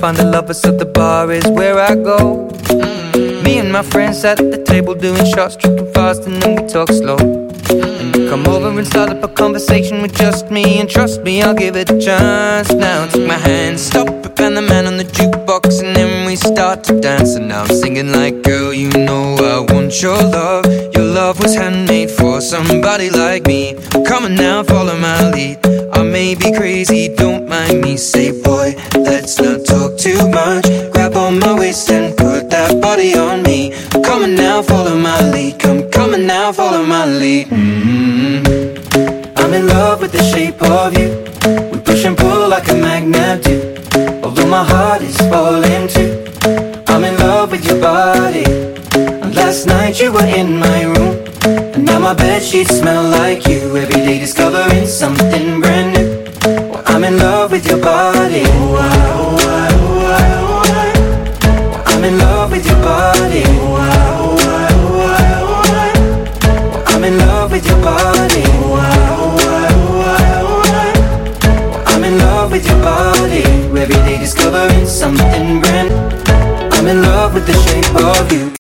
find a lover, so the bar is where I go. Me and my friends sat at the table doing shots, tripping fast, and then we talk slow. And you come over and start up a conversation with just me, and trust me, I'll give it a chance. Now take my hand, stop it, and the man on the jukebox, and then we start to dance. And now I'm singing like, girl, you know I want your love. Your love was handmade for somebody like me. Come on now, follow my lead. I may be crazy, don't mind me. Say, boy, let's not talk too much. Grab on my waist and put that body on me. Come on now, follow my lead. Come on now, follow my lead. I'm in love with the shape of you. We push and pull like a magnet do. Although my heart is falling too. I'm in love with your body. And last night you were in my room, and now my bedsheets smell like you. Every day discovering something brand new. Well, I'm in love with your body. I'm in love with your body. I'm in love with your body. I'm in love with your body. Every day discovering something brand new. I'm in love with the shape of you.